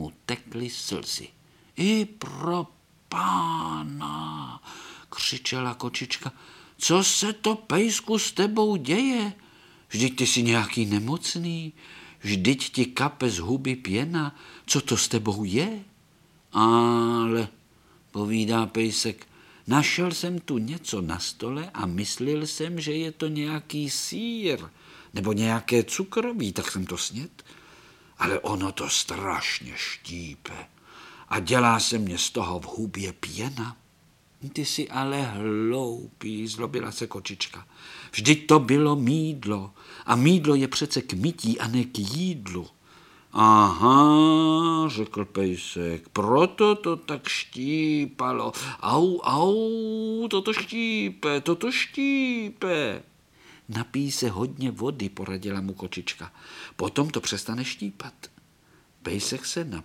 mu tekly slzy. I pro pána, křičela kočička, co se to, pejsku, s tebou děje? Vždyť ty jsi nějaký nemocný, vždyť ti kape z huby pěna, co to s tebou je? Ale, povídá pejsek, našel jsem tu něco na stole a myslel jsem, že je to nějaký sýr nebo nějaké cukroví, tak jsem to snědl. Ale ono to strašně štípe a dělá se mě z toho v hubě pěna. Ty jsi ale hloupý, zlobila se kočička. Vždyť to bylo mýdlo a mýdlo je přece k mytí a ne k jídlu. Aha, řekl pejsek, proto to tak štípalo. Au, toto štípe. Napij se hodně vody, poradila mu kočička. Potom to přestane štípat. Pejsek se napil